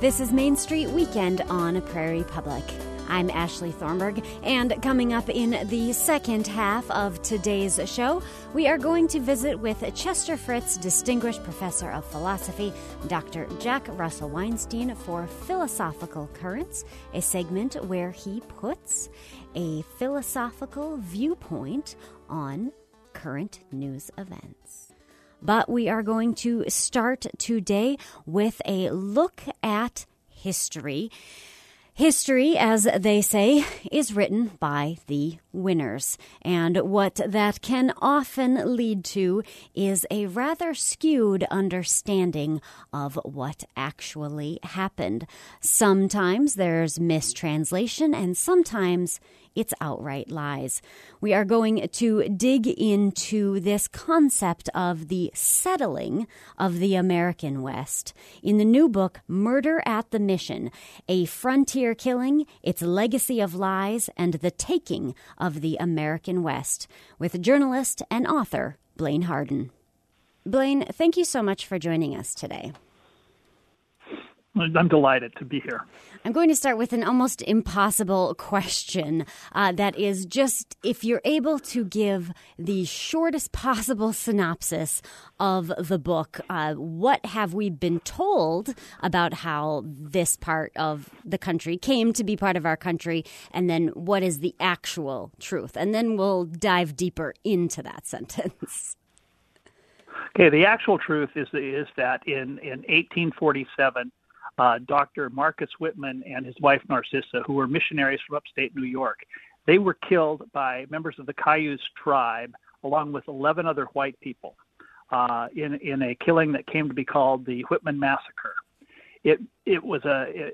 This is Main Street Weekend on Prairie Public. I'm Ashley Thornburg, and coming up in the second half of today's show, we are going to visit with Chester Fritz Distinguished Professor of Philosophy, Dr. Jack Russell Weinstein, for Philosophical Currents, a segment where he puts a philosophical viewpoint on current news events. But we are going to start today with a look at history. History, as they say, is written by the winners. And what that can often lead to is a rather skewed understanding of what actually happened. Sometimes there's mistranslation, and sometimes it's outright lies. We are going to dig into this concept of the settling of the American West in the new book, Murder at the Mission, A Frontier Killing, Its Legacy of Lies, and the Taking of the American West, with journalist and author Blaine Harden. Blaine, thank you so much for joining us today. I'm delighted to be here. I'm going to start with an almost impossible question that is just if you're able to give the shortest possible synopsis of the book, what have we been told about how this part of the country came to be part of our country, and then what is the actual truth? And then we'll dive deeper into that sentence. Okay, the actual truth is that in 1847, Dr. Marcus Whitman and his wife Narcissa, who were missionaries from upstate New York, they were killed by members of the Cayuse tribe, along with 11 other white people, in a killing that came to be called the Whitman Massacre. It was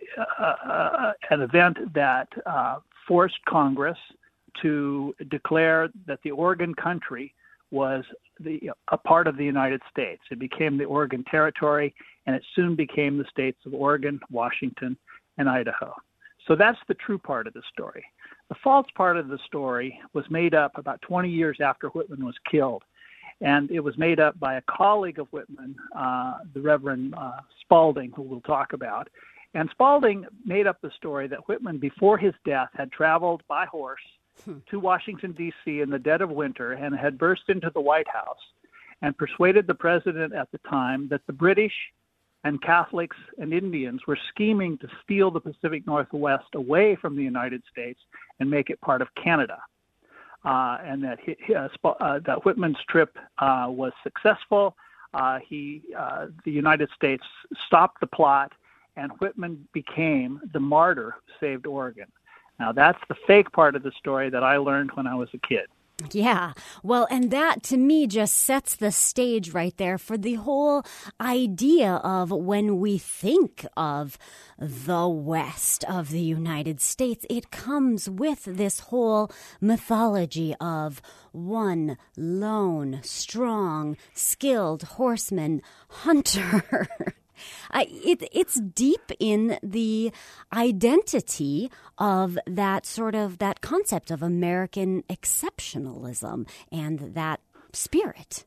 an event that forced Congress to declare that the Oregon Country was a part of the United States. It became the Oregon Territory, and it soon became the states of Oregon, Washington, and Idaho. So that's the true part of the story. The false part of the story was made up about 20 years after Whitman was killed, and it was made up by a colleague of Whitman, the Reverend Spalding, who we'll talk about. And Spalding made up the story that Whitman, before his death, had traveled by horse to Washington, D.C. in the dead of winter and had burst into the White House and persuaded the president at the time that the British and Catholics and Indians were scheming to steal the Pacific Northwest away from the United States and make it part of Canada. And that that Whitman's trip was successful. The United States stopped the plot, and Whitman became the martyr who saved Oregon. Now, that's the fake part of the story that I learned when I was a kid. Yeah, well, and that to me just sets the stage right there for the whole idea of when we think of the West of the United States, it comes with this whole mythology of one lone, strong, skilled horseman hunter. It's deep in the identity of that concept of American exceptionalism and that spirit.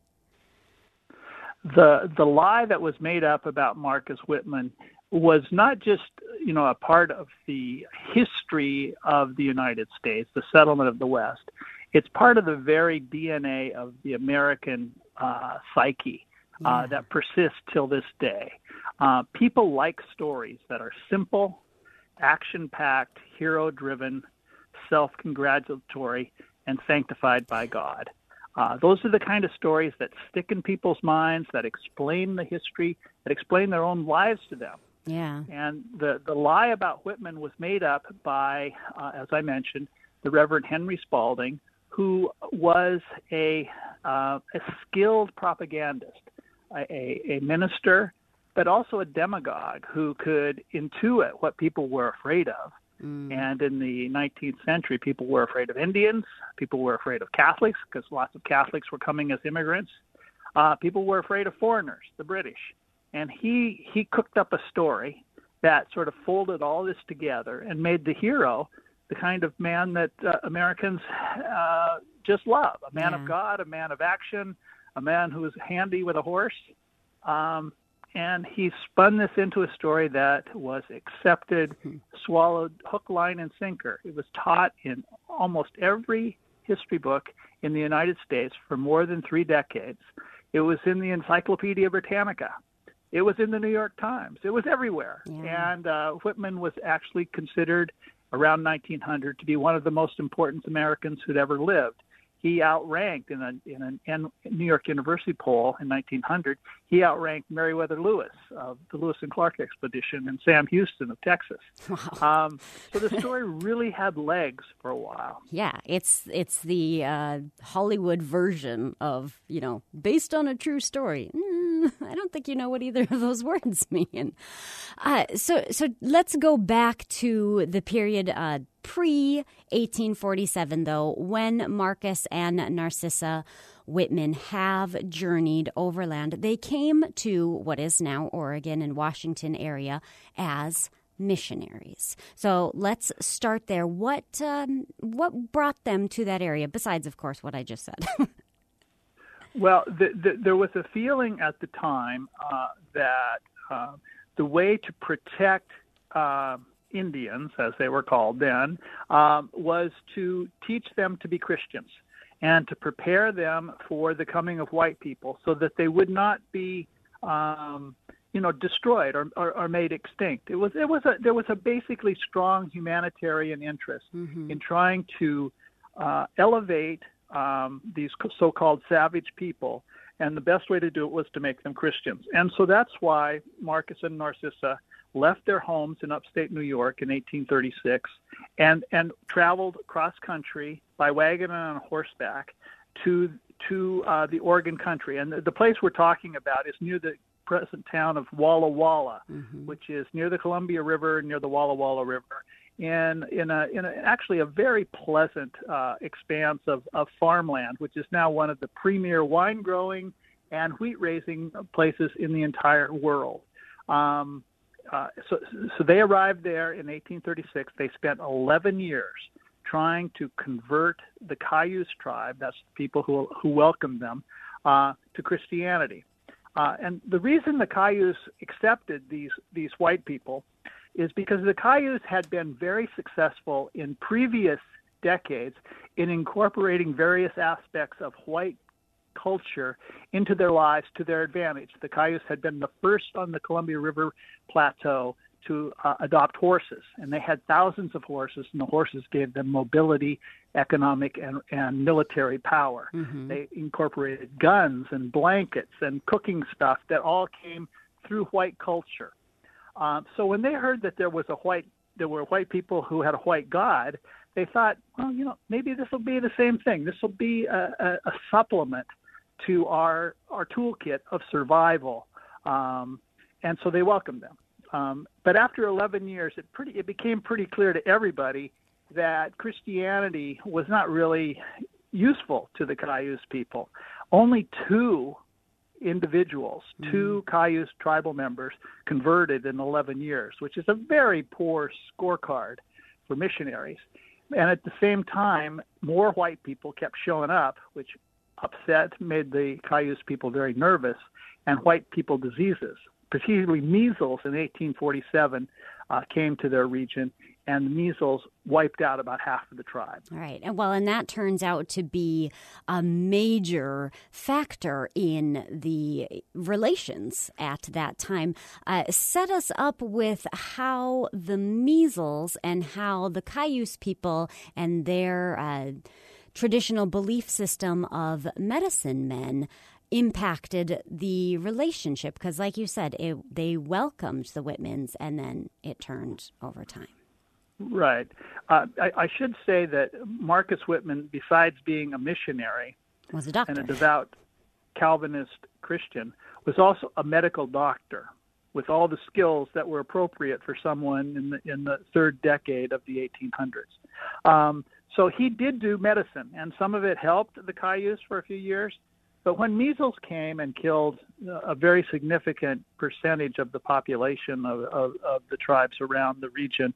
The lie that was made up about Marcus Whitman was not just, a part of the history of the United States, the settlement of the West. It's part of the very DNA of the American psyche. That persists till this day. People like stories that are simple, action-packed, hero-driven, self-congratulatory, and sanctified by God. Those are the kind of stories that stick in people's minds, that explain the history, that explain their own lives to them. Yeah. And the lie about Whitman was made up by, as I mentioned, the Reverend Henry Spalding, who was a skilled propagandist. A minister, but also a demagogue who could intuit what people were afraid of. And in the 19th century, people were afraid of Indians. People were afraid of Catholics because lots of Catholics were coming as immigrants. People were afraid of foreigners, the British. And he cooked up a story that sort of folded all this together and made the hero the kind of man that Americans just love, a man of God, a man of action, a man who is handy with a horse. And he spun this into a story that was accepted, swallowed hook, line, and sinker. It was taught in almost every history book in the United States for more than 3 decades. It was in the Encyclopedia Britannica. It was in the New York Times. It was everywhere. Yeah. And Whitman was actually considered around 1900 to be one of the most important Americans who'd ever lived. He outranked in a New York University poll in 1900. He outranked Meriwether Lewis of the Lewis and Clark expedition and Sam Houston of Texas. Wow. So the story really had legs for a while. Yeah, it's the Hollywood version of, based on a true story. I don't think you know what either of those words mean. So let's go back to the period pre-1847, though, when Marcus and Narcissa Whitman have journeyed overland. They came to what is now Oregon and Washington area as missionaries. So let's start there. What brought them to that area, besides, of course, what I just said? Well, there was a feeling at the time that the way to protect Indians, as they were called then, was to teach them to be Christians and to prepare them for the coming of white people so that they would not be, destroyed or made extinct. There was a basically strong humanitarian interest in trying to elevate these so-called savage people, and the best way to do it was to make them Christians. And so that's why Marcus and Narcissa left their homes in upstate New York in 1836 and traveled cross-country by wagon and on horseback to the Oregon country. And the place we're talking about is near the present town of Walla Walla, which is near the Columbia River, near the Walla Walla River, in actually a very pleasant expanse of farmland, which is now one of the premier wine growing and wheat raising places in the entire world. So they arrived there in 1836. They spent 11 years trying to convert the Cayuse tribe, that's the people who welcomed them, to Christianity. And the reason the Cayuse accepted these white people is because the Cayuse had been very successful in previous decades in incorporating various aspects of white culture into their lives to their advantage. The Cayuse had been the first on the Columbia River Plateau to adopt horses, and they had thousands of horses, and the horses gave them mobility, economic, and military power. They incorporated guns and blankets and cooking stuff that all came through white culture. So when they heard that there were white people who had a white god, they thought, well, maybe this will be the same thing. This will be a supplement to our toolkit of survival, and so they welcomed them. But after 11 years, it became pretty clear to everybody that Christianity was not really useful to the Cayuse people. Only 2 individuals, 2 Cayuse tribal members, converted in 11 years, which is a very poor scorecard for missionaries. And at the same time, more white people kept showing up, which made the Cayuse people very nervous, and white people diseases, particularly measles in 1847, came to their region, and the measles wiped out about half of the tribe. All right. And that turns out to be a major factor in the relations at that time. Set us up with how the measles and how the Cayuse people and their traditional belief system of medicine men impacted the relationship, because like you said, they welcomed the Whitmans and then it turned over time. Right. I should say that Marcus Whitman, besides being a missionary, was a doctor and a devout Calvinist Christian, was also a medical doctor with all the skills that were appropriate for someone in the 3rd decade of the 1800s. So he did do medicine, and some of it helped the Cayuse for a few years. But when measles came and killed a very significant percentage of the population of the tribes around the region,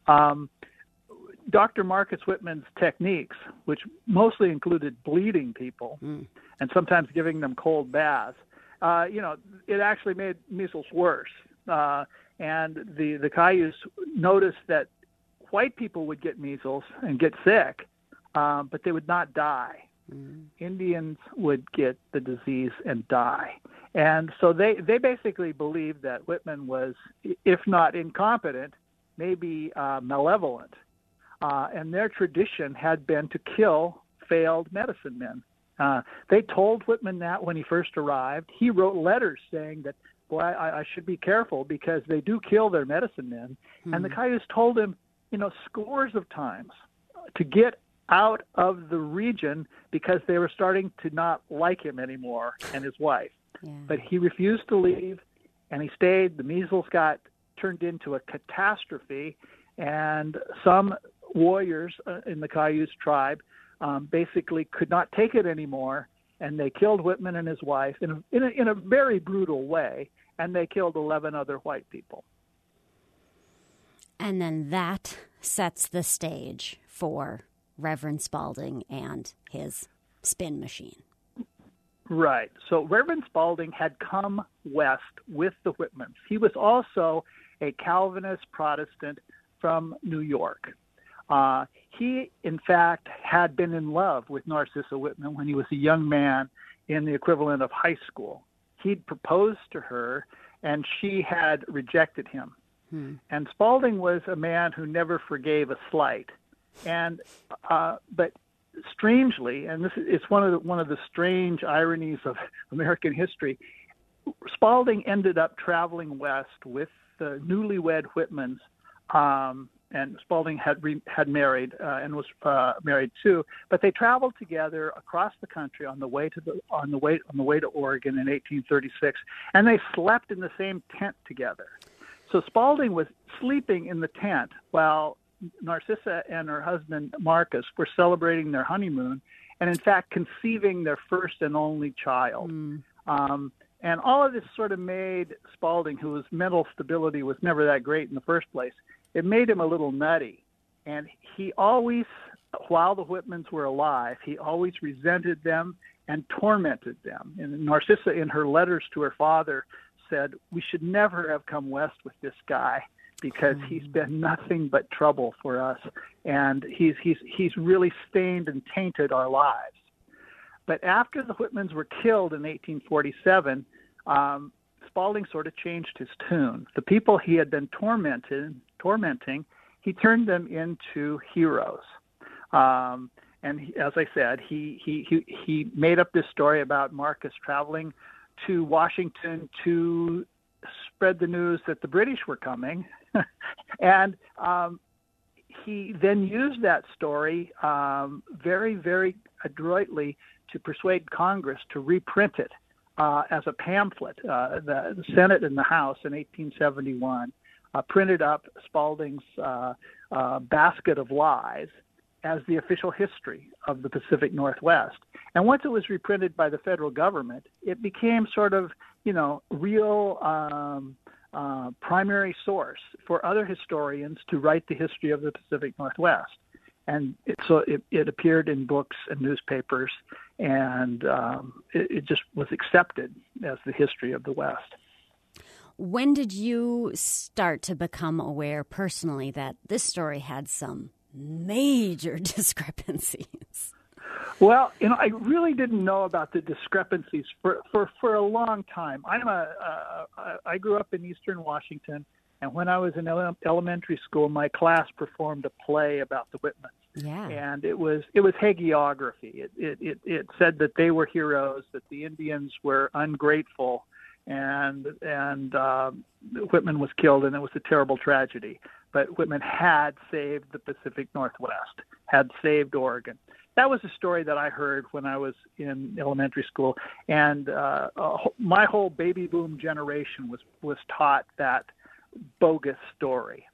Dr. Marcus Whitman's techniques, which mostly included bleeding people and sometimes giving them cold baths, it actually made measles worse. And the Cayuse noticed that white people would get measles and get sick, but they would not die. Indians would get the disease and die. And so they basically believed that Whitman was, if not incompetent, maybe malevolent. And their tradition had been to kill failed medicine men. They told Whitman that when he first arrived. He wrote letters saying that, boy, I should be careful because they do kill their medicine men. And the Cayuse told him, scores of times to get out of the region because they were starting to not like him anymore and his wife. Yeah. But he refused to leave, and he stayed. The measles got turned into a catastrophe, and some warriors in the Cayuse tribe basically could not take it anymore, and they killed Whitman and his wife in a very brutal way, and they killed 11 other white people. And then that sets the stage for Reverend Spalding and his spin machine. Right. So Reverend Spalding had come west with the Whitmans. He was also a Calvinist Protestant from New York. He, in fact, had been in love with Narcissa Whitman when he was a young man in the equivalent of high school. He'd proposed to her, and she had rejected him. And Spalding was a man who never forgave a slight. And but strangely, and it's one of the strange ironies of American history, Spalding ended up traveling west with the newlywed Whitmans, and Spalding had married and was married too. But they traveled together across the country on the way to Oregon in 1836, and they slept in the same tent together. So Spalding was sleeping in the tent while Narcissa and her husband Marcus were celebrating their honeymoon, and in fact conceiving their first and only child. And all of this sort of made Spalding, whose mental stability was never that great in the first place, it made him a little nutty. And he always, while the Whitmans were alive, he always resented them and tormented them. And Narcissa, in her letters to her father, said, "We should never have come west with this guy because he's been nothing but trouble for us, and he's really stained and tainted our lives." But after the Whitmans were killed in 1847, Spalding sort of changed his tune. The people he had been tormenting, he turned them into heroes. And as I said, he made up this story about Marcus traveling to Washington to spread the news that the British were coming. And he then used that story very, very adroitly to persuade Congress to reprint it as a pamphlet. The Senate and the House in 1871 printed up Spalding's Basket of Lies as the official history of the Pacific Northwest. And once it was reprinted by the federal government, it became sort of, real primary source for other historians to write the history of the Pacific Northwest. And it appeared in books and newspapers, and it just was accepted as the history of the West. When did you start to become aware personally that this story had some major discrepancies? Well, I really didn't know about the discrepancies for a long time. I grew up in Eastern Washington, and when I was in elementary school, my class performed a play about the Whitmans. Yeah. And it was hagiography. It said that they were heroes, that the Indians were ungrateful, and Whitman was killed, and it was a terrible tragedy. But Whitman had saved the Pacific Northwest, had saved Oregon. That was a story that I heard when I was in elementary school, and my whole baby boom generation was taught that bogus story.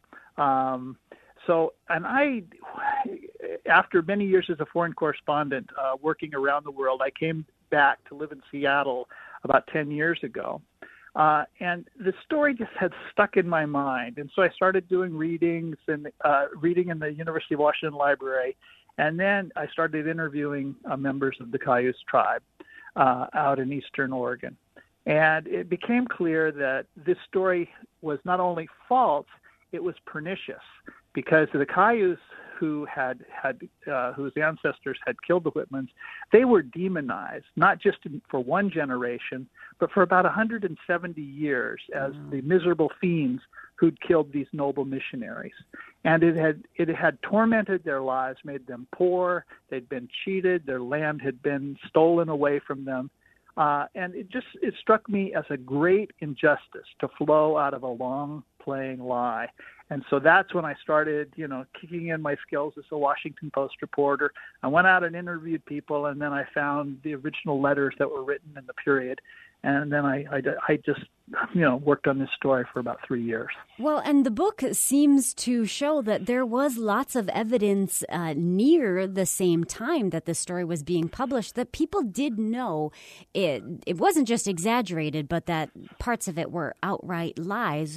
And I, after many years as a foreign correspondent working around the world, I came back to live in Seattle about 10 years ago. And the story just had stuck in my mind. And so I started doing readings and reading in the University of Washington Library. And then I started interviewing members of the Cayuse tribe out in Eastern Oregon. And it became clear that this story was not only false, it was pernicious, because the Cayuse whose ancestors had killed the Whitmans, they were demonized, not just for one generation, but for about 170 years as the miserable fiends who'd killed these noble missionaries. And it had tormented their lives, made them poor, they'd been cheated, their land had been stolen away from them. And it struck me as a great injustice to flow out of a long playing lie. And so that's when I started, kicking in my skills as a Washington Post reporter. I went out and interviewed people, and then I found the original letters that were written in the period. And then I just, worked on this story for about 3 years. Well, and the book seems to show that there was lots of evidence near the same time that the story was being published that people did know it wasn't just exaggerated, but that parts of it were outright lies.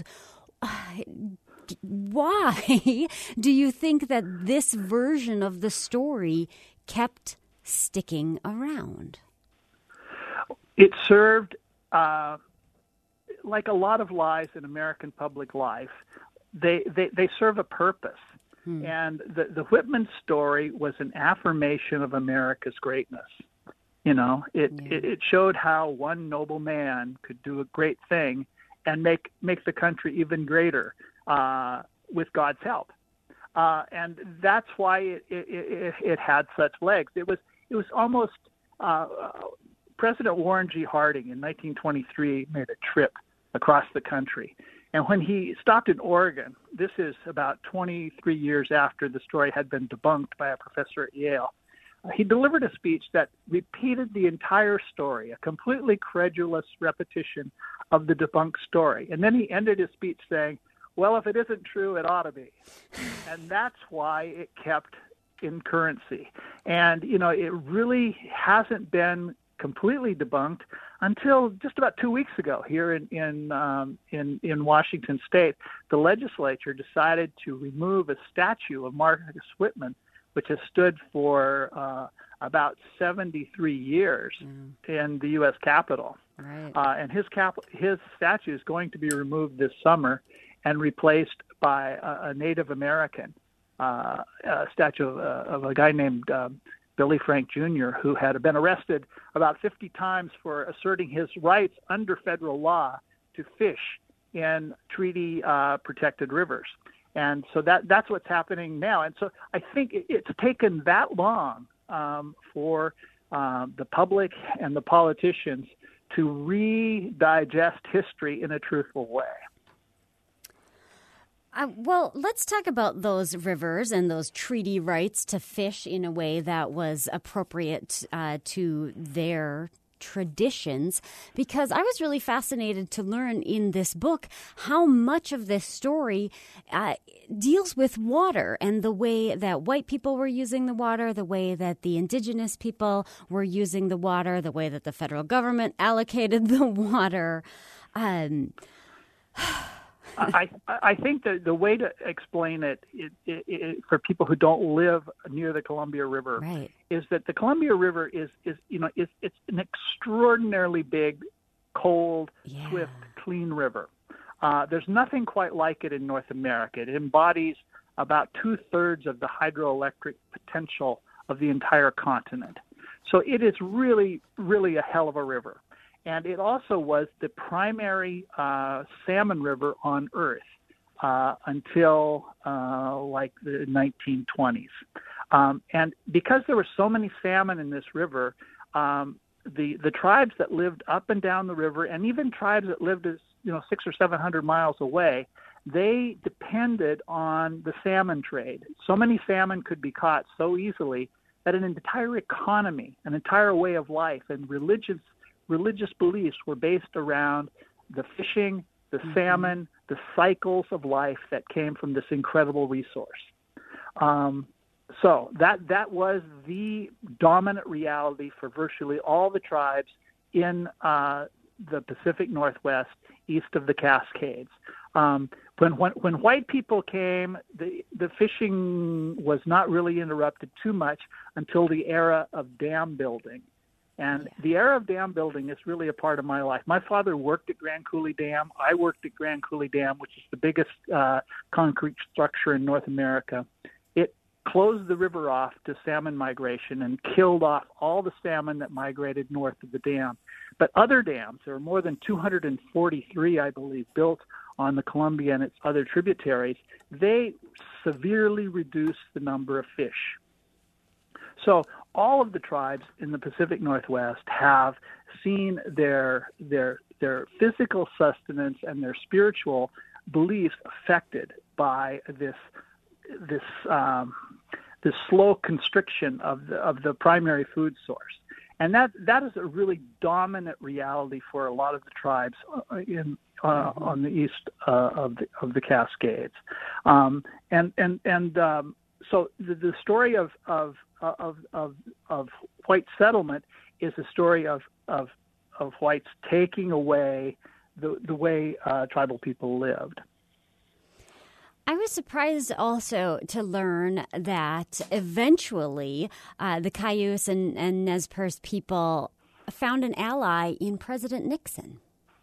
Why do you think that this version of the story kept sticking around? It served, like a lot of lies in American public life, they serve a purpose. And the Whitman story was an affirmation of America's greatness. It showed how one noble man could do a great thing and make the country even greater with God's help. And that's why it had such legs. It was almost President Warren G. Harding in 1923 made a trip across the country. And when he stopped in Oregon, this is about 23 years after the story had been debunked by a professor at Yale, he delivered a speech that repeated the entire story, a completely credulous repetition of the debunked story. And then he ended his speech saying, well, if it isn't true, it ought to be. And that's why it kept in currency. And, it really hasn't been completely debunked until just about 2 weeks ago here in Washington State. The legislature decided to remove a statue of Marcus Whitman, which has stood for about 73 years in the U.S. Capitol. Right. And his statue is going to be removed this summer and replaced by a Native American statue of a guy named Billy Frank Jr., who had been arrested about 50 times for asserting his rights under federal law to fish in treaty-protected rivers. And so that's what's happening now. And so I think it's taken that long for the public and the politicians to redigest history in a truthful way. Well, let's talk about those rivers and those treaty rights to fish in a way that was appropriate to their traditions, because I was really fascinated to learn in this book how much of this story deals with water and the way that white people were using the water, the way that the indigenous people were using the water, the way that the federal government allocated the water. I think that the way to explain it for people who don't live near the Columbia River right. is that the Columbia River is it's an extraordinarily big, cold, swift, clean river. There's nothing quite like it in North America. It embodies about 2/3 of the hydroelectric potential of the entire continent. So it is really, really a hell of a river. And it also was the primary salmon river on Earth until like the 1920s. And because there were so many salmon in this river, the tribes that lived up and down the river, and even tribes that lived 600 or 700 miles away, they depended on the salmon trade. So many salmon could be caught so easily that an entire economy, an entire way of life, and religious beliefs were based around the fishing, the salmon, the cycles of life that came from this incredible resource. So that was the dominant reality for virtually all the tribes in the Pacific Northwest, east of the Cascades. When white people came, the fishing was not really interrupted too much until the era of dam building. And the era of dam building is really a part of my life. My father worked at Grand Coulee Dam. I worked at Grand Coulee Dam, which is the biggest concrete structure in North America. It closed the river off to salmon migration and killed off all the salmon that migrated north of the dam. But other dams, there are more than 243, I believe, built on the Columbia and its other tributaries. They severely reduced the number of fish. So all of the tribes in the Pacific Northwest have seen their physical sustenance and their spiritual beliefs affected by this slow constriction of the primary food source. And that is a really dominant reality for a lot of the tribes on the east of the Cascades. So the story of white settlement is a story of whites taking away the way tribal people lived. I was surprised also to learn that eventually the Cayuse and Nez Perce people found an ally in President Nixon.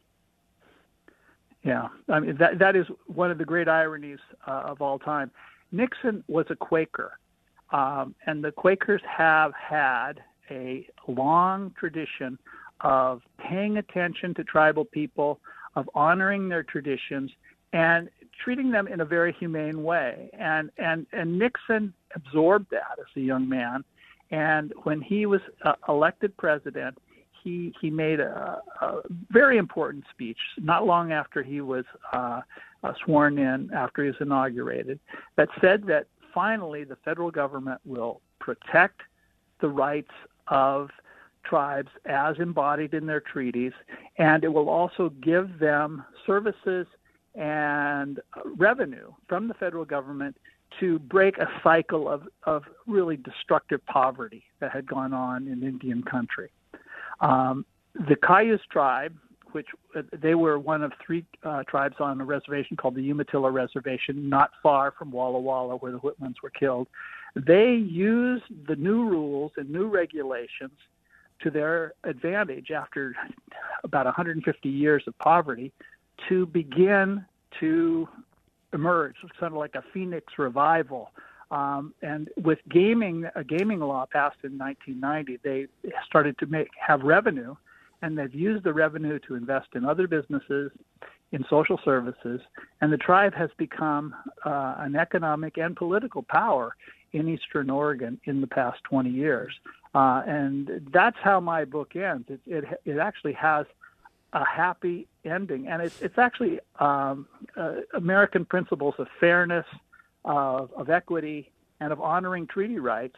Yeah, I mean that is one of the great ironies of all time. Nixon was a Quaker, and the Quakers have had a long tradition of paying attention to tribal people, of honoring their traditions, and treating them in a very humane way. And Nixon absorbed that as a young man. And when he was elected president, he made a very important speech not long after he was sworn in, after he was inaugurated, that said that finally the federal government will protect the rights of tribes as embodied in their treaties, and it will also give them services and revenue from the federal government to break a cycle of really destructive poverty that had gone on in Indian country. The Cayuse tribe, which they were one of three tribes on a reservation called the Umatilla Reservation, not far from Walla Walla, where the Whitmans were killed, they used the new rules and new regulations to their advantage after about 150 years of poverty to begin to emerge. It's kind of like a phoenix revival. And with a gaming law passed in 1990, they started to have revenue, and they've used the revenue to invest in other businesses, in social services, and the tribe has become an economic and political power in Eastern Oregon in the past 20 years. And that's how my book ends. It actually has a happy ending, and it's actually American principles of fairness, of equity, and of honoring treaty rights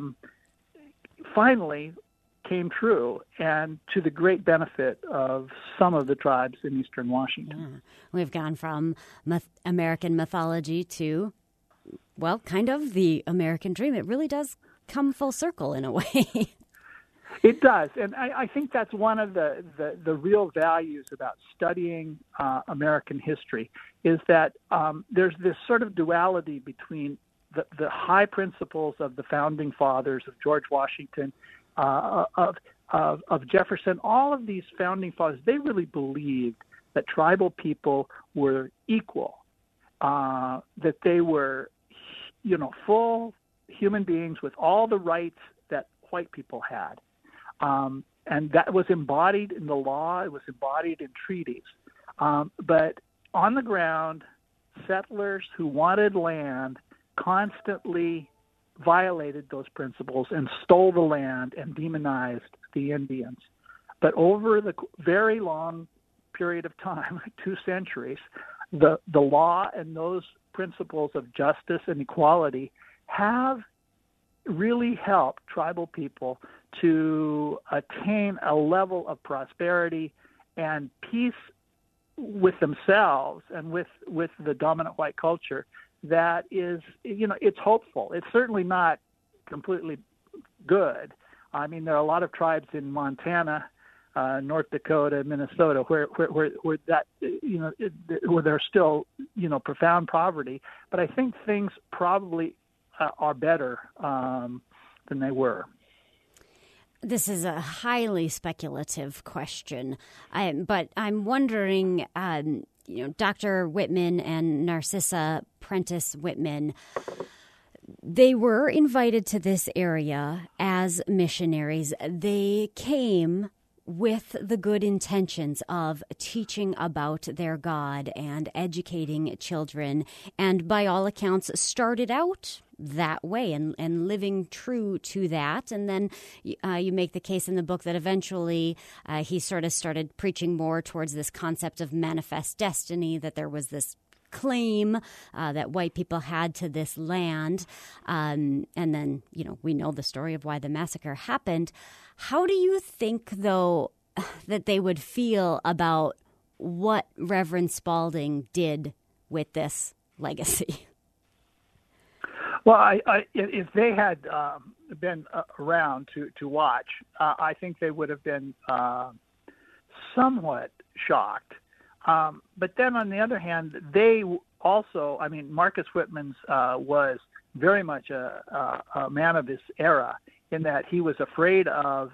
finally came true, and to the great benefit of some of the tribes in Eastern Washington. Yeah. We've gone from American mythology to, well, kind of the American dream. It really does come full circle in a way. It does, and I think that's one of the real values about studying American history, is that there's this sort of duality between the high principles of the founding fathers, of George Washington, of Jefferson. All of these founding fathers, they really believed that tribal people were equal, that they were, full human beings with all the rights that white people had. And that was embodied in the law. It was embodied in treaties. But on the ground, settlers who wanted land constantly violated those principles and stole the land and demonized the Indians. But over the very long period of time, 2 centuries, the law and those principles of justice and equality have really helped tribal people to attain a level of prosperity and peace with themselves and with the dominant white culture that is, it's hopeful. It's certainly not completely good. I mean, there are a lot of tribes in Montana, North Dakota, Minnesota, where that, where there's still, profound poverty. But I think things probably are better than they were. This is a highly speculative question, but I'm wondering, Dr. Whitman and Narcissa Prentice Whitman, they were invited to this area as missionaries. They came with the good intentions of teaching about their God and educating children, and by all accounts started out that way and living true to that. And then you make the case in the book that eventually he sort of started preaching more towards this concept of manifest destiny, that there was this claim that white people had to this land. And then, we know the story of why the massacre happened. How do you think, though, that they would feel about what Reverend Spalding did with this legacy? Well, if they had been around to watch, I think they would have been somewhat shocked. But then on the other hand, they also, Marcus Whitman's was very much a man of his era, in that he was afraid of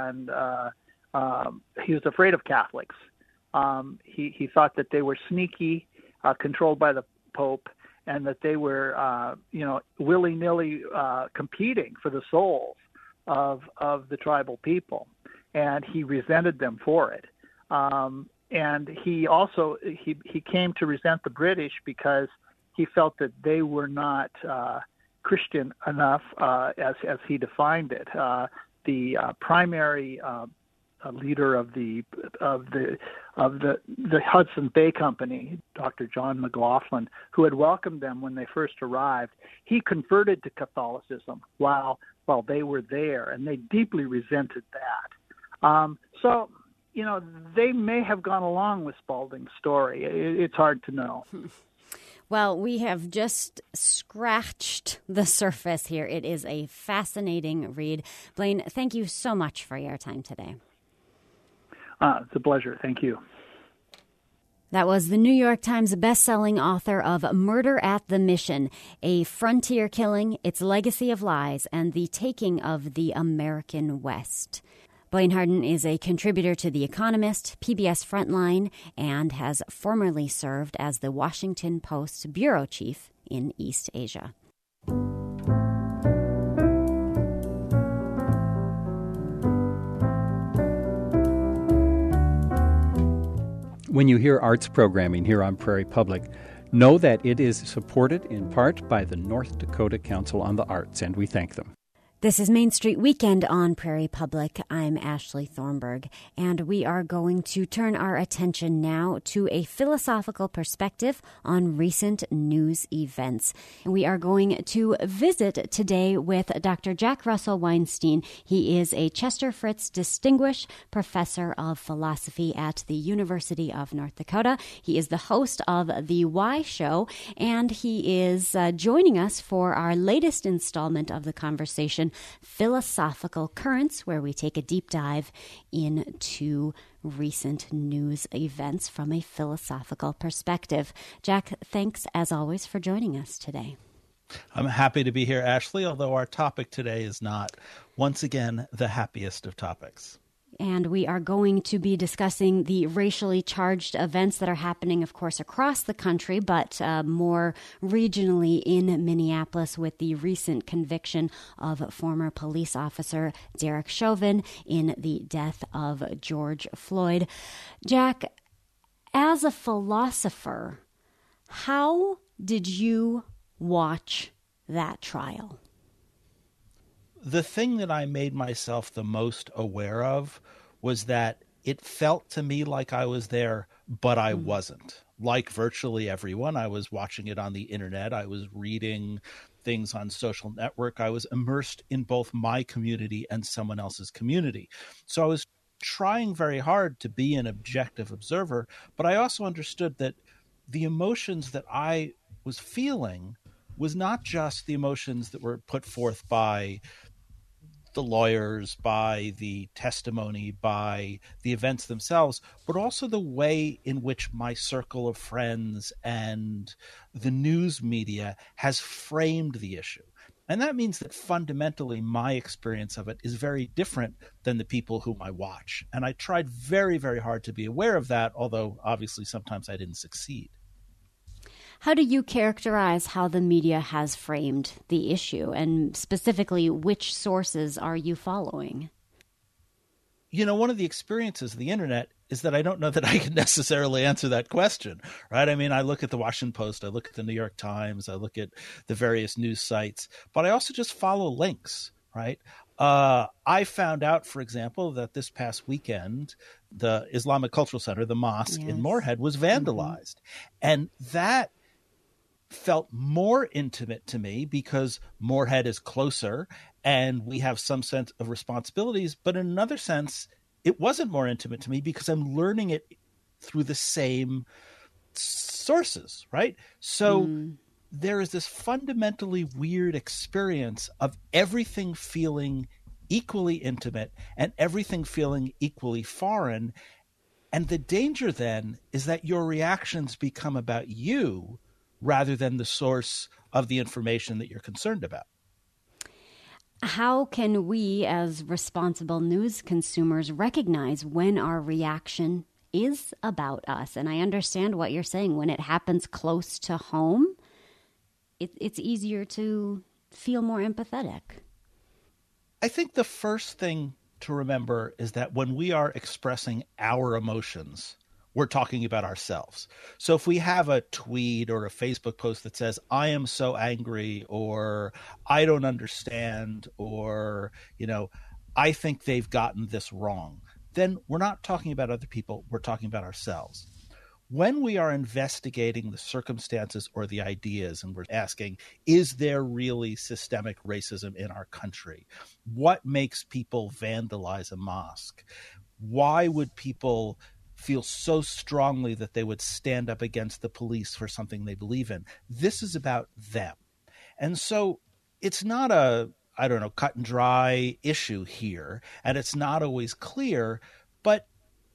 Catholics. He thought that they were sneaky, controlled by the Pope, and that they were, willy-nilly competing for the souls of the tribal people, and he resented them for it. And he also he came to resent the British because he felt that they were not Christian enough, as he defined it. The primary leader of the Hudson Bay Company, Dr. John McLaughlin, who had welcomed them when they first arrived, he converted to Catholicism while they were there, and they deeply resented that. So, they may have gone along with Spalding's story. It's hard to know. Well, we have just scratched the surface here. It is a fascinating read. Blaine, thank you so much for your time today. It's a pleasure. Thank you. That was the New York Times bestselling author of Murder at the Mission, A Frontier Killing, Its Legacy of Lies, and the Taking of the American West. Blaine Harden is a contributor to The Economist, PBS Frontline, and has formerly served as the Washington Post's bureau chief in East Asia. When you hear arts programming here on Prairie Public, know that it is supported in part by the North Dakota Council on the Arts, and we thank them. This is Main Street Weekend on Prairie Public. I'm Ashley Thornburg, and we are going to turn our attention now to a philosophical perspective on recent news events. And we are going to visit today with Dr. Jack Russell Weinstein. He is a Chester Fritz Distinguished Professor of Philosophy at the University of North Dakota. He is the host of The Why Show, and he is joining us for our latest installment of the conversation, Philosophical Currents, where we take a deep dive into recent news events from a philosophical perspective. Jack, thanks as always for joining us today. I'm happy to be here, Ashley, although our topic today is not, once again, the happiest of topics. And we are going to be discussing the racially charged events that are happening, of course, across the country, but more regionally in Minneapolis, with the recent conviction of former police officer Derek Chauvin in the death of George Floyd. Jack, as a philosopher, how did you watch that trial? The thing that I made myself the most aware of was that it felt to me like I was there, but I wasn't. Like virtually everyone, I was watching it on the internet. I was reading things on social network. I was immersed in both my community and someone else's community. So I was trying very hard to be an objective observer, but I also understood that the emotions that I was feeling was not just the emotions that were put forth by the lawyers, by the testimony, by the events themselves, but also the way in which my circle of friends and the news media has framed the issue. And that means that fundamentally my experience of it is very different than the people whom I watch. And I tried very, very hard to be aware of that, although obviously sometimes I didn't succeed. How do you characterize how the media has framed the issue? And specifically, which sources are you following? You know, one of the experiences of the internet is that I don't know that I can necessarily answer that question, right? I mean, I look at the Washington Post, I look at the New York Times, I look at the various news sites, but I also just follow links, right? I found out, for example, that this past weekend, the Islamic Cultural Center, the mosque in Moorhead, was vandalized. And that felt more intimate to me because Moorhead is closer and we have some sense of responsibilities. But in another sense, it wasn't more intimate to me because I'm learning it through the same sources, right? So there is this fundamentally weird experience of everything feeling equally intimate and everything feeling equally foreign. And the danger then is that your reactions become about you rather than the source of the information that you're concerned about. How can we, as responsible news consumers, recognize when our reaction is about us? And I understand what you're saying. When it happens close to home, it's easier to feel more empathetic. I think the first thing to remember is that when we are expressing our emotions, we're talking about ourselves. So if we have a tweet or a Facebook post that says, I am so angry, or I don't understand, or, you know, I think they've gotten this wrong, then we're not talking about other people. We're talking about ourselves. When we are investigating the circumstances or the ideas and we're asking, is there really systemic racism in our country? What makes people vandalize a mosque? Why would people feel so strongly that they would stand up against the police for something they believe in? This is about them. And so it's not a, cut and dry issue here, and it's not always clear, but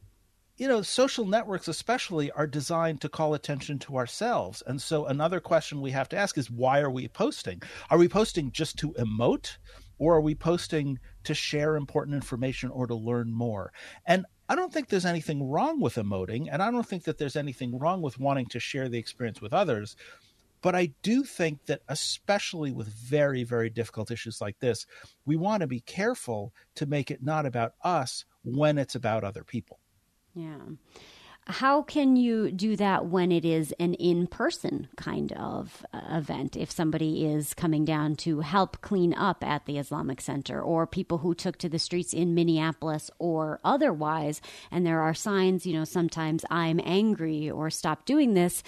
social networks especially are designed to call attention to ourselves. And so another question we have to ask is, why are we posting? Are we posting just to emote, or are we posting to share important information or to learn more? And I don't think there's anything wrong with emoting, and I don't think that there's anything wrong with wanting to share the experience with others. But I do think that especially with very, very difficult issues like this, we want to be careful to make it not about us when it's about other people. Yeah. How can you do that when it is an in-person kind of event? If somebody is coming down to help clean up at the Islamic Center, or people who took to the streets in Minneapolis or otherwise, and there are signs, sometimes I'm angry or stop doing this.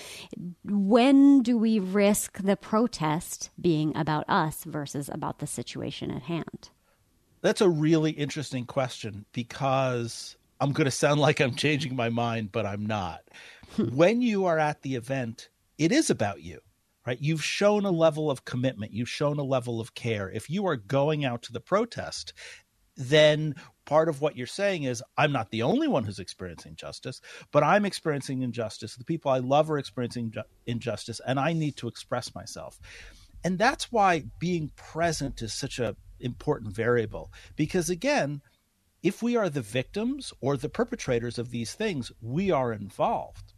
When do we risk the protest being about us versus about the situation at hand? That's a really interesting question, because I'm going to sound like I'm changing my mind, but I'm not. When you are at the event, it is about you, right? You've shown a level of commitment. You've shown a level of care. If you are going out to the protest, then part of what you're saying is, I'm not the only one who's experiencing justice, but I'm experiencing injustice. The people I love are experiencing injustice, and I need to express myself. And that's why being present is such an important variable, because again, if we are the victims or the perpetrators of these things, we are involved.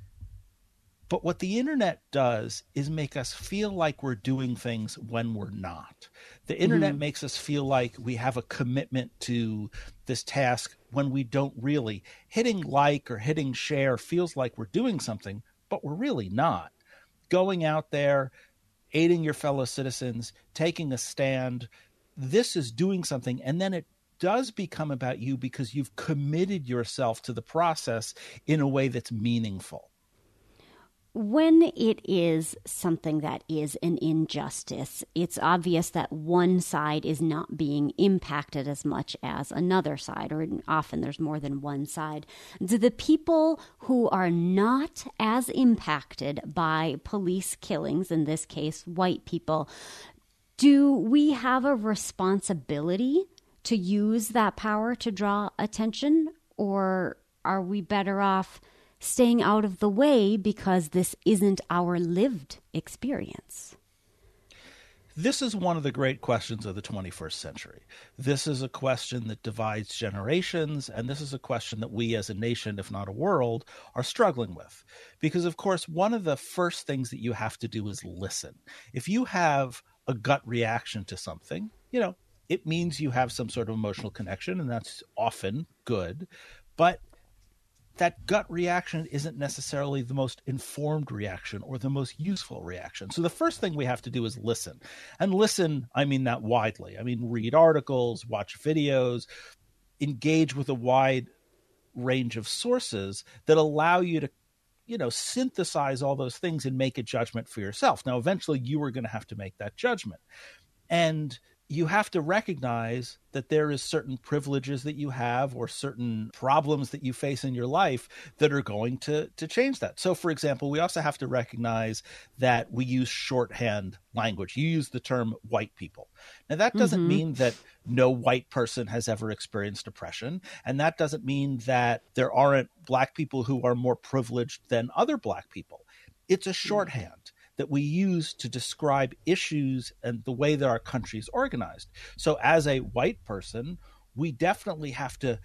But what the internet does is make us feel like we're doing things when we're not. The internet makes us feel like we have a commitment to this task when we don't really. Hitting like or hitting share feels like we're doing something, but we're really not. Going out there, aiding your fellow citizens, taking a stand, this is doing something, and then it does become about you because you've committed yourself to the process in a way that's meaningful. When it is something that is an injustice, it's obvious that one side is not being impacted as much as another side, or often there's more than one side. Do the people who are not as impacted by police killings, in this case, white people, do we have a responsibility to use that power to draw attention, or are we better off staying out of the way because this isn't our lived experience? This is one of the great questions of the 21st century. This is a question that divides generations, and this is a question that we as a nation, if not a world, are struggling with. Because, of course, one of the first things that you have to do is listen. If you have a gut reaction to something, it means you have some sort of emotional connection, and that's often good. But that gut reaction isn't necessarily the most informed reaction or the most useful reaction. So the first thing we have to do is listen. And listen, I mean that widely. I mean, read articles, watch videos, engage with a wide range of sources that allow you to, synthesize all those things and make a judgment for yourself. Now, eventually you are going to have to make that judgment. And you have to recognize that there is certain privileges that you have or certain problems that you face in your life that are going to change that. So, for example, we also have to recognize that we use shorthand language. You use the term white people. Now, that doesn't mean that no white person has ever experienced oppression. And that doesn't mean that there aren't Black people who are more privileged than other Black people. It's a shorthand that we use to describe issues and the way that our country is organized. So as a white person, we definitely have to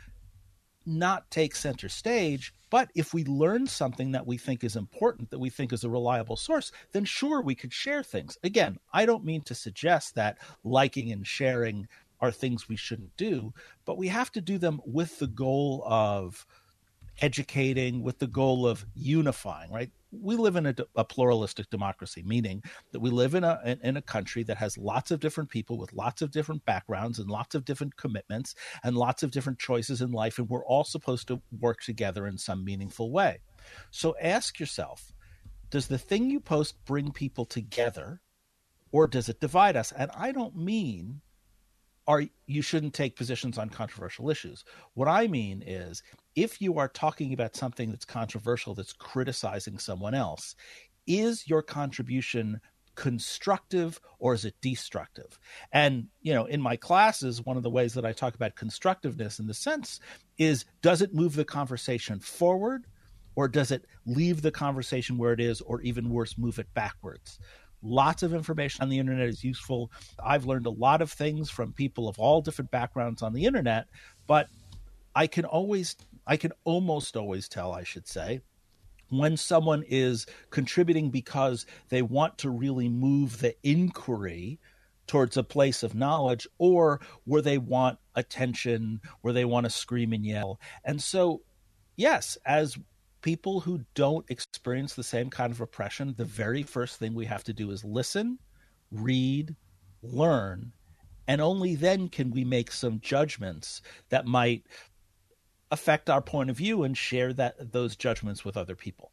not take center stage, but if we learn something that we think is important, that we think is a reliable source, then sure, we could share things. Again, I don't mean to suggest that liking and sharing are things we shouldn't do, but we have to do them with the goal of educating, with the goal of unifying, right? We live in a pluralistic democracy, meaning that we live in a country that has lots of different people with lots of different backgrounds and lots of different commitments and lots of different choices in life, and we're all supposed to work together in some meaningful way. So ask yourself, does the thing you post bring people together, or does it divide us? And I don't mean you shouldn't take positions on controversial issues. What I mean is, if you are talking about something that's controversial, that's criticizing someone else, is your contribution constructive or is it destructive? And, in my classes, one of the ways that I talk about constructiveness in the sense is, does it move the conversation forward, or does it leave the conversation where it is, or even worse, move it backwards? Lots of information on the internet is useful. I've learned a lot of things from people of all different backgrounds on the internet, but I can almost always tell, I should say, when someone is contributing because they want to really move the inquiry towards a place of knowledge, or where they want attention, where they want to scream and yell. And so, yes, as people who don't experience the same kind of oppression, the very first thing we have to do is listen, read, learn, and only then can we make some judgments that might affect our point of view and share those judgments with other people.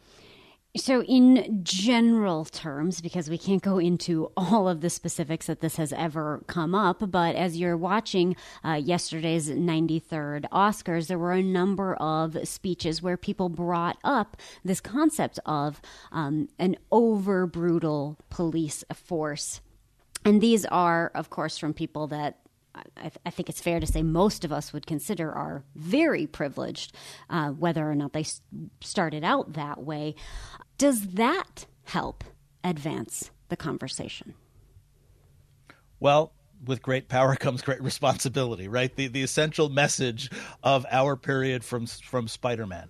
So in general terms, because we can't go into all of the specifics that this has ever come up, but as you're watching yesterday's 93rd Oscars, there were a number of speeches where people brought up this concept of an over-brutal police force. And these are, of course, from people that I think it's fair to say most of us would consider are very privileged, whether or not they started out that way. Does that help advance the conversation? Well, with great power comes great responsibility, right? The essential message of our period from Spider-Man.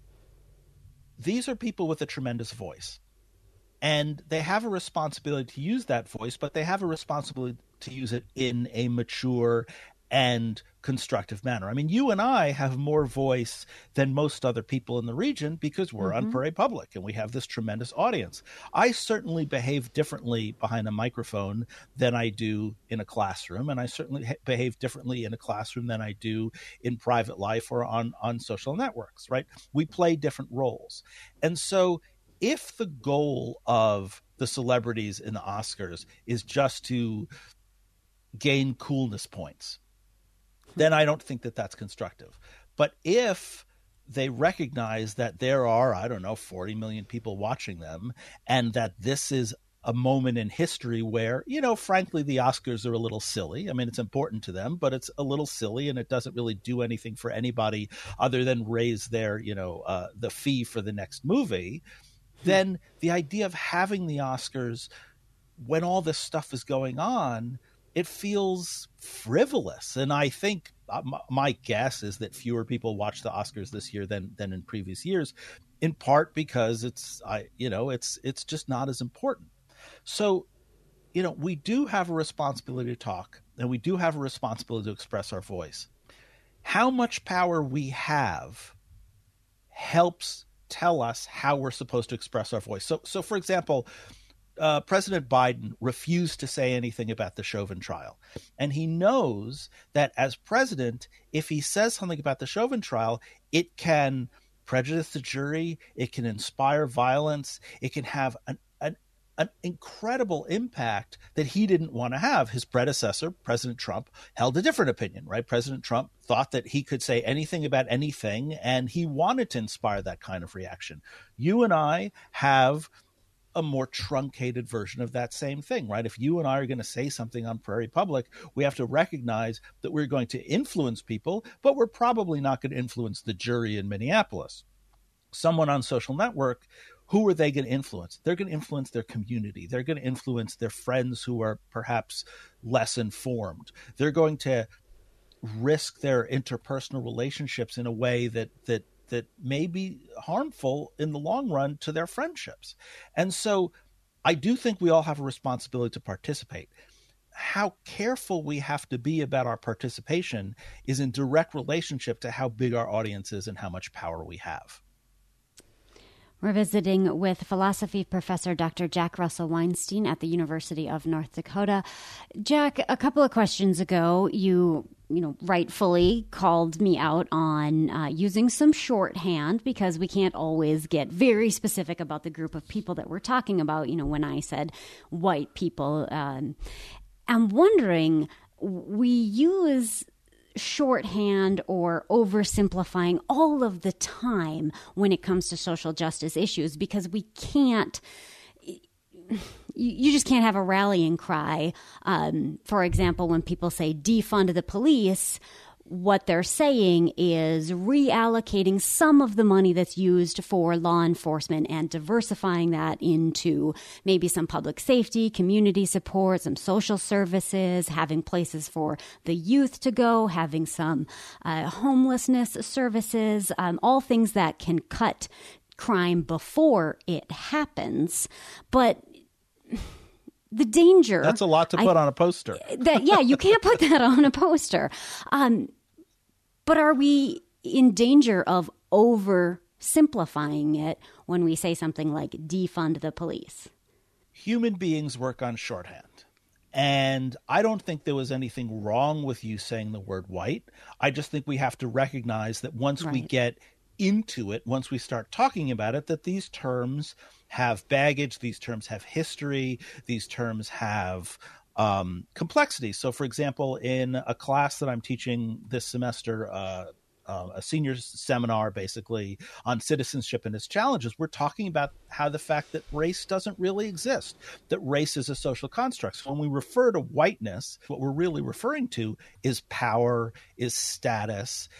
These are people with a tremendous voice, and they have a responsibility to use that voice, but they have a responsibility to use it in a mature and constructive manner. I mean, you and I have more voice than most other people in the region because we're on Prairie Public and we have this tremendous audience. I certainly behave differently behind a microphone than I do in a classroom, and I certainly behave differently in a classroom than I do in private life or on social networks, right? We play different roles. And so if the goal of the celebrities in the Oscars is just to gain coolness points, then I don't think that that's constructive. But if they recognize that there are, 40 million people watching them, and that this is a moment in history where, frankly, the Oscars are a little silly. I mean, it's important to them, but it's a little silly, and it doesn't really do anything for anybody other than raise their, the fee for the next movie. Then the idea of having the Oscars when all this stuff is going on, it feels frivolous. And I think my guess is that fewer people watch the Oscars this year than in previous years, in part because it's just not as important. So, we do have a responsibility to talk, and we do have a responsibility to express our voice. How much power we have helps tell us how we're supposed to express our voice. So for example, President Biden refused to say anything about the Chauvin trial. And he knows that as president, if he says something about the Chauvin trial, it can prejudice the jury, it can inspire violence, it can have an incredible impact that he didn't want to have. His predecessor, President Trump, held a different opinion, right? President Trump thought that he could say anything about anything, and he wanted to inspire that kind of reaction. You and I have a more truncated version of that same thing, right? If you and I are going to say something on Prairie Public, we have to recognize that we're going to influence people, but we're probably not going to influence the jury in Minneapolis. Someone on social network, who are they going to influence? They're going to influence their community. They're going to influence their friends who are perhaps less informed. They're going to risk their interpersonal relationships in a way that may be harmful in the long run to their friendships. And so I do think we all have a responsibility to participate. How careful we have to be about our participation is in direct relationship to how big our audience is and how much power we have. We're visiting with philosophy professor Dr. Jack Russell Weinstein at the University of North Dakota. Jack, a couple of questions ago, you rightfully called me out on using some shorthand because we can't always get very specific about the group of people that we're talking about. When I said white people, I'm wondering, we use shorthand or oversimplifying all of the time when it comes to social justice issues because we can't, you just can't have a rallying cry. For example, when people say defund the police, what they're saying is reallocating some of the money that's used for law enforcement and diversifying that into maybe some public safety, community support, some social services, having places for the youth to go, having some homelessness services, all things that can cut crime before it happens. But the danger... That's a lot to put on a poster. You can't put that on a poster. But are we in danger of oversimplifying it when we say something like defund the police? Human beings work on shorthand. And I don't think there was anything wrong with you saying the word white. I just think we have to recognize that once we get into it, once we start talking about it, that these terms have baggage, these terms have history, these terms have complexity. So, for example, in a class that I'm teaching this semester, a senior seminar basically on citizenship and its challenges, we're talking about how the fact that race doesn't really exist, that race is a social construct. So when we refer to whiteness, what we're really referring to is power, is status,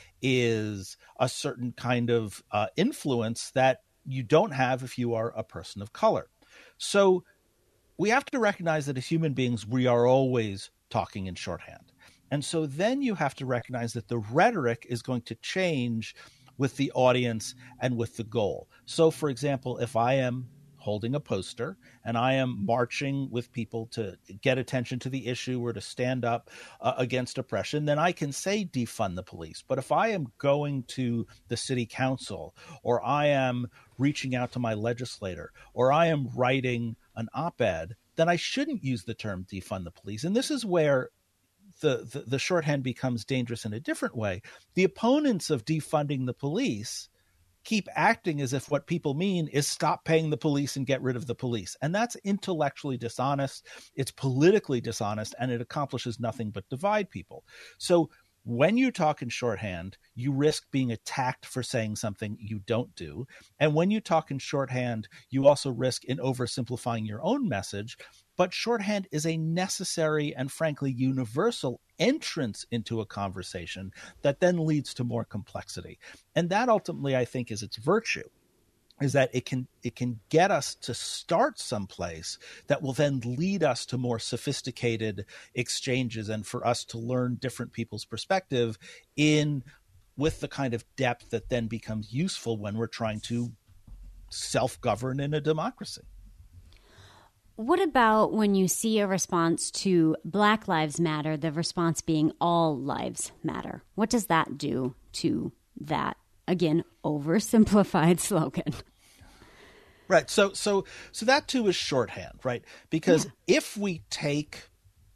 is a certain kind of influence that you don't have if you are a person of color. So we have to recognize that as human beings, we are always talking in shorthand. And so then you have to recognize that the rhetoric is going to change with the audience and with the goal. So, for example, if I am holding a poster and I am marching with people to get attention to the issue or to stand up against oppression, then I can say defund the police. But if I am going to the city council, or I am reaching out to my legislator, or I am writing an op-ed, then I shouldn't use the term defund the police. And this is where the shorthand becomes dangerous in a different way. The opponents of defunding the police keep acting as if what people mean is stop paying the police and get rid of the police. And that's intellectually dishonest. It's politically dishonest, and it accomplishes nothing but divide people. So when you talk in shorthand, you risk being attacked for saying something you don't do. And when you talk in shorthand, you also risk in oversimplifying your own message. But shorthand is a necessary and frankly universal entrance into a conversation that then leads to more complexity. And that ultimately, I think, is its virtue. is that it can get us to start someplace that will then lead us to more sophisticated exchanges and for us to learn different people's perspective with the kind of depth that then becomes useful when we're trying to self-govern in a democracy. What about when you see a response to Black Lives Matter, the response being all lives matter? What does that do to that, again, oversimplified slogan? Right. So that too is shorthand, right? Because if we take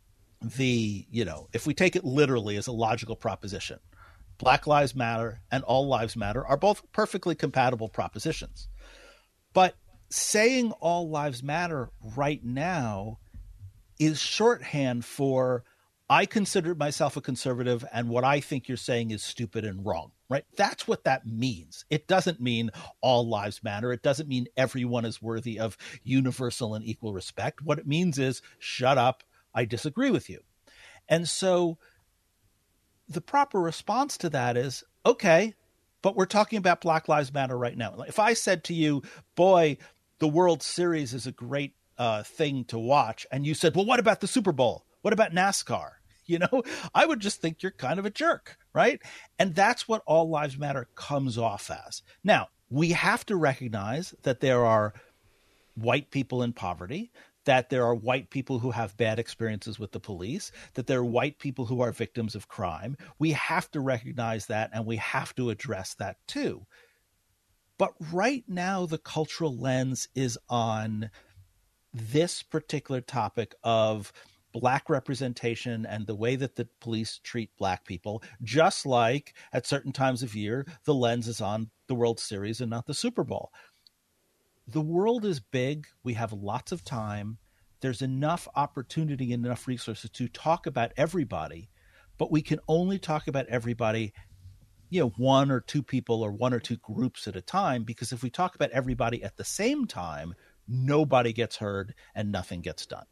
if we take it literally as a logical proposition, Black Lives Matter and all lives matter are both perfectly compatible propositions. But saying all lives matter right now is shorthand for I consider myself a conservative and what I think you're saying is stupid and wrong, right? That's what that means. It doesn't mean all lives matter. It doesn't mean everyone is worthy of universal and equal respect. What it means is shut up, I disagree with you. And so the proper response to that is, okay, but we're talking about Black Lives Matter right now. If I said to you, boy, the World Series is a great thing to watch, and you said, well, what about the Super Bowl? What about NASCAR? I would just think you're kind of a jerk, right? And that's what all lives matter comes off as. Now, we have to recognize that there are white people in poverty, that there are white people who have bad experiences with the police, that there are white people who are victims of crime. We have to recognize that, and we have to address that too. But right now, the cultural lens is on this particular topic of Black representation and the way that the police treat Black people, just like at certain times of year, the lens is on the World Series and not the Super Bowl. The world is big. We have lots of time. There's enough opportunity and enough resources to talk about everybody, but we can only talk about everybody, one or two people or one or two groups at a time, because if we talk about everybody at the same time, nobody gets heard and nothing gets done.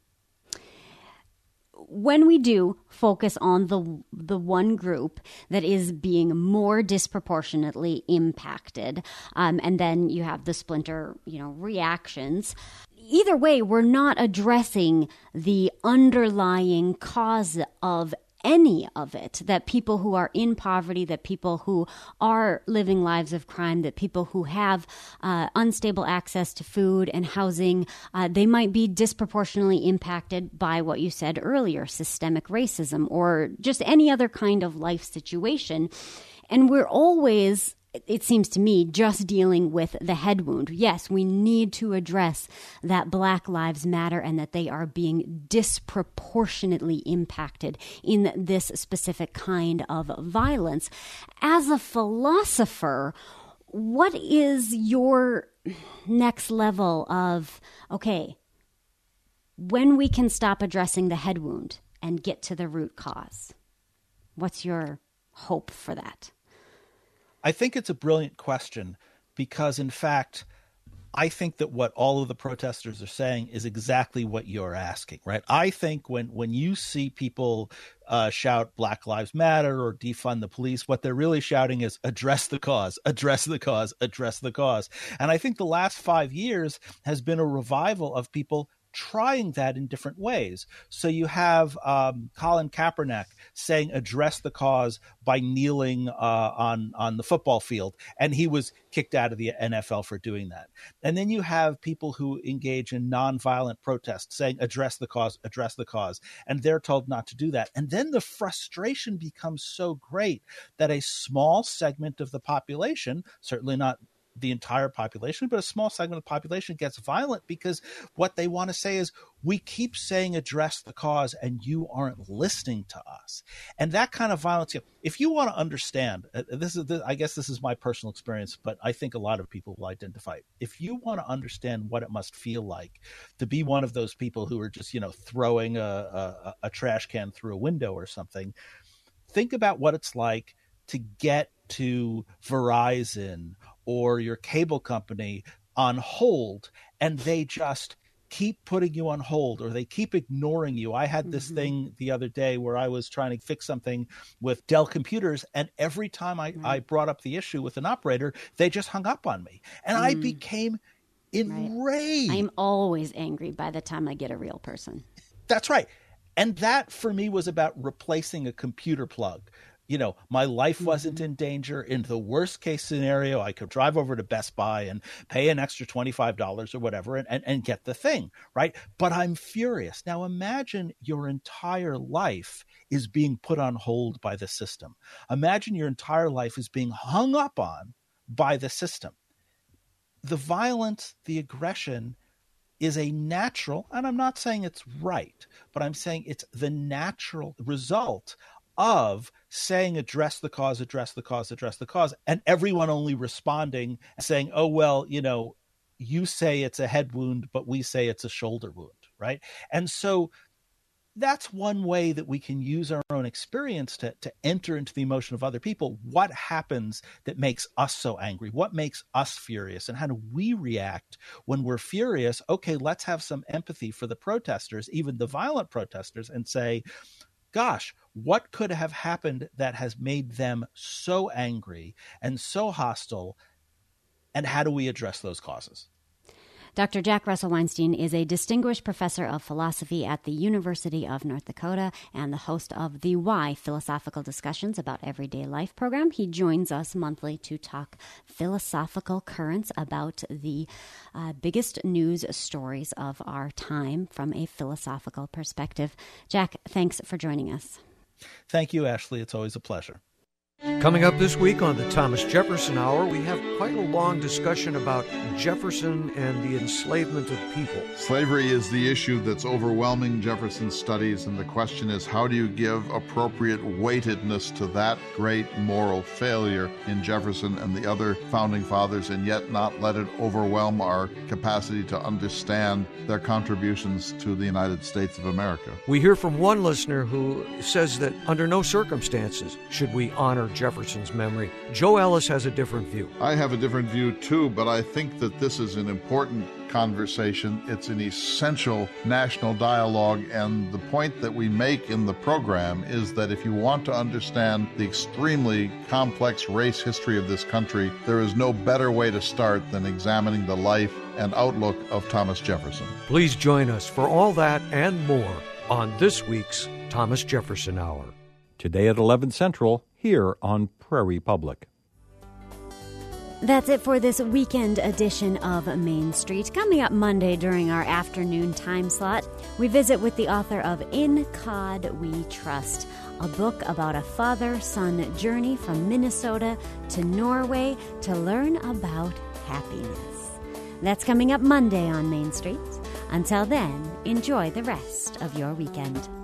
When we do focus on the one group that is being more disproportionately impacted, and then you have the splinter, reactions, either way, we're not addressing the underlying cause of any of it, that people who are in poverty, that people who are living lives of crime, that people who have unstable access to food and housing, they might be disproportionately impacted by what you said earlier, systemic racism or just any other kind of life situation. And we're always, it seems to me, just dealing with the head wound. Yes, we need to address that Black Lives Matter and that they are being disproportionately impacted in this specific kind of violence. As a philosopher, what is your next level of, okay, when we can stop addressing the head wound and get to the root cause? What's your hope for that? I think it's a brilliant question because, in fact, I think that what all of the protesters are saying is exactly what you're asking, right? I think when you see people shout Black Lives Matter or defund the police, what they're really shouting is address the cause, address the cause, address the cause. And I think the last 5 years has been a revival of people trying that in different ways. So you have Colin Kaepernick saying address the cause by kneeling on the football field, and he was kicked out of the NFL for doing that. And then you have people who engage in nonviolent protest saying address the cause, and they're told not to do that. And then the frustration becomes so great that a small segment of the population, certainly not the entire population, but a small segment of the population gets violent because what they want to say is, we keep saying address the cause and you aren't listening to us. And that kind of violence, if you want to understand, I guess this is my personal experience, but I think a lot of people will identify. If you want to understand what it must feel like to be one of those people who are just, throwing a trash can through a window or something, think about what it's like to get to Verizon or your cable company on hold, and they just keep putting you on hold or they keep ignoring you. I had this thing the other day where I was trying to fix something with Dell computers, and every time I brought up the issue with an operator, they just hung up on me. And I became enraged. I'm always angry by the time I get a real person. That's right. And that for me was about replacing a computer plug. You know, my life wasn't in danger. In the worst case scenario, I could drive over to Best Buy and pay an extra $25 or whatever and get the thing, right? But I'm furious. Now imagine your entire life is being put on hold by the system. Imagine your entire life is being hung up on by the system. The violence, the aggression is a natural, and I'm not saying it's right, but I'm saying it's the natural result of saying address the cause, address the cause, address the cause, and everyone only responding saying, oh, well, you know, you say it's a head wound, but we say it's a shoulder wound, right? And so that's one way that we can use our own experience to enter into the emotion of other people. What happens that makes us so angry? What makes us furious? And how do we react when we're furious? Okay, let's have some empathy for the protesters, even the violent protesters, and say, gosh, what could have happened that has made them so angry and so hostile? And how do we address those causes? Dr. Jack Russell Weinstein is a distinguished professor of philosophy at the University of North Dakota and the host of the Why Philosophical Discussions About Everyday Life program. He joins us monthly to talk philosophical currents about the biggest news stories of our time from a philosophical perspective. Jack, thanks for joining us. Thank you, Ashley. It's always a pleasure. Coming up this week on the Thomas Jefferson Hour, we have quite a long discussion about Jefferson and the enslavement of people. Slavery is the issue that's overwhelming Jefferson's studies, and the question is, how do you give appropriate weightedness to that great moral failure in Jefferson and the other founding fathers, and yet not let it overwhelm our capacity to understand their contributions to the United States of America? We hear from one listener who says that under no circumstances should we honor Jefferson's memory. Joe Ellis has a different view. I have a different view too, but I think that this is an important conversation. It's an essential national dialogue, and the point that we make in the program is that if you want to understand the extremely complex race history of this country, there is no better way to start than examining the life and outlook of Thomas Jefferson. Please join us for all that and more on this week's Thomas Jefferson Hour. Today at 11 Central, here on Prairie Public. That's it for this weekend edition of Main Street. Coming up Monday during our afternoon time slot, we visit with the author of In God We Trust, a book about a father-son journey from Minnesota to Norway to learn about happiness. That's coming up Monday on Main Street. Until then, enjoy the rest of your weekend.